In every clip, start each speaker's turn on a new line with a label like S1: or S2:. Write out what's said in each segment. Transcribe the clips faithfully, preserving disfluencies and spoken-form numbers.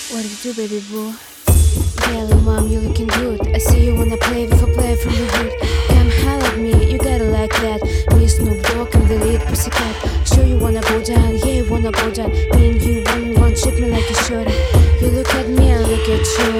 S1: What do you do, baby boo? Yeah, little mom, you looking good. I see you wanna play with a player from the hood. Come holler at me, you gotta like that. Me, Snoop Dogg, and the lead pussycat. Sure you wanna go down, yeah, you wanna go down. Me and you one on one, shake me like you should. You look at me, I look at you.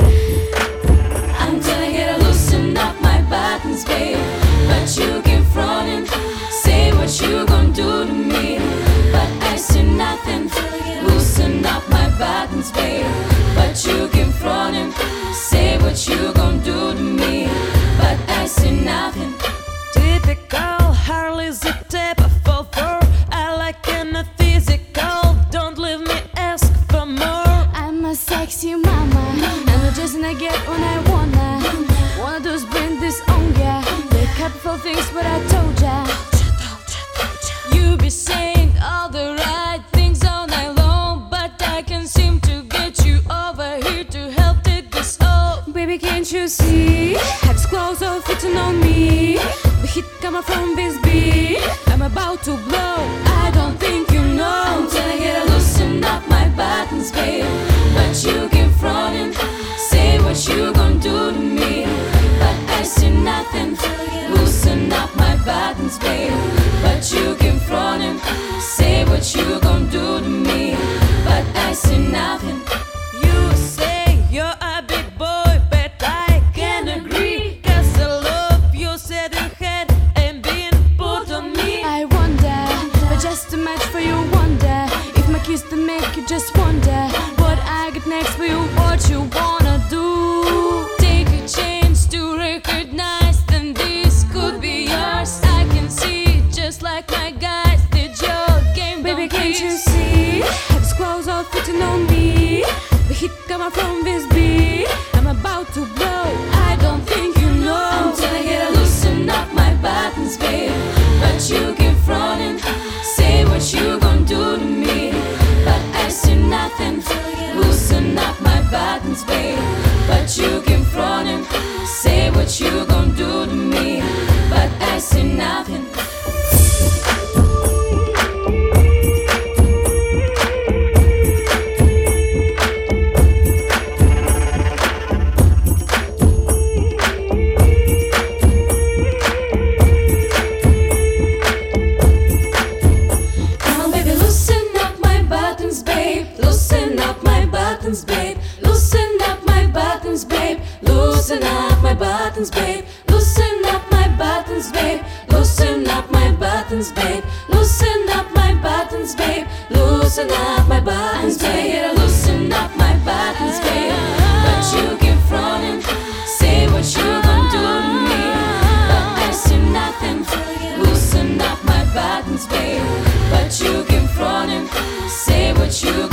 S2: I'm gonna get a loosen up my buttons, babe. But you keep fronting, say what you gon' do to me. But I see nothing, loosen up my buttons, babe. But you keep fronting, say what you gon' do to me. But I see nothing.
S3: Typical, hardly the type I fall for. I like in a physical, don't leave me ask for more.
S1: I'm a sexy mama, and the just I get when I wanna. Wanna do is bring this on, yeah. The couple things, but I told ya.
S2: You be saying all the right things all night long, but I can't seem to get you over here to help take this off.
S1: Baby, can't you see? Have this clothes all fitting on me. The heat coming from this beat. I'm about to blow, I don't think you know.
S2: I'm gonna get a loosen up my buttons, babe. But you keep fronting, say what you gon' do to me. But I see nothing, loosen up my buttons, babe. But you keep fronting, say what you gon' do to me. But I see nothing.
S3: You say you're a big boy, but I can't agree. Cause the love you said you had ain't being put on me.
S1: I wonder, but just a match for you wonder. If my kiss to make you just wonder what I get next for you, what you wanna do.
S2: Take a chance to recognize that this could be yours. I can see just like my guys did your game.
S1: Baby,
S2: don't
S1: can't you
S2: please.
S1: see? Have these clothes all fitting on me. The heat coming from this beat. I'm about to blow, I don't think you know.
S2: I'm gonna get a loosen up my buttons, babe. But you keep fronting, say what you gon' do to me. But I see nothing, loosen up my buttons, babe. But you keep fronting, say what you gon' do to me. But I see nothing. Loosen up my buttons, babe. Loosen up my buttons, babe. Loosen up my buttons, babe. Loosen up my buttons, babe. Loosen up my buttons, babe. Loosen up my buttons, babe. Loosen up my buttons, babe. Loosen up my buttons, babe. But you keep fronting, say what you gon' do to me. But I see nothing. Loosen up my buttons, babe. But you keep fronting, say what you